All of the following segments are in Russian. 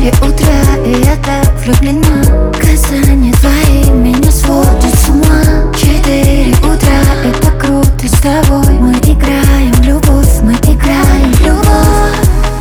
4 утра, и я так влюблена. Касания твои меня сводят с ума. 4 утра, и так круто с тобой. Мы играем в любовь, мы играем в любовь.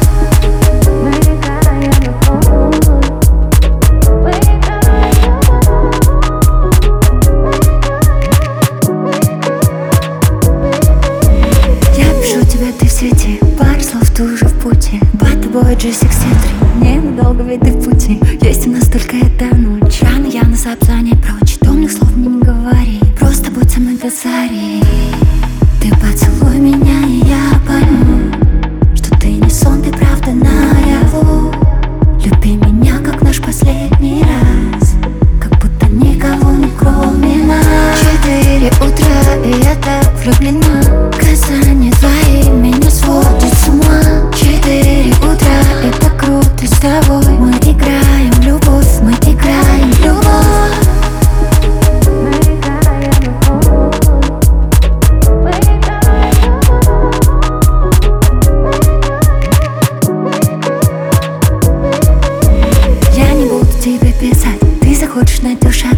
Я пишу тебе, ты в сети, пару слов, ты уже в пути. Под тобой G63, ненадолго, ведь ты в пути. Есть у нас только эта ночь. Рано я на сообщение прочь. Томных слов мне не говори, просто будь со мной до зари. Ты поцелуй меня, и я пойму, что ты не сон, ты правда наяву. Люби меня, как наш последний раз, как будто никого не кроме нас. 4 утра, и я так влюблена. Касания твои меня сводят с ума. 4 утра, и так круто с тобой. Мы играем в любовь, мы играем в любовь. Я не буду тебе писать, ты захочешь, найдешь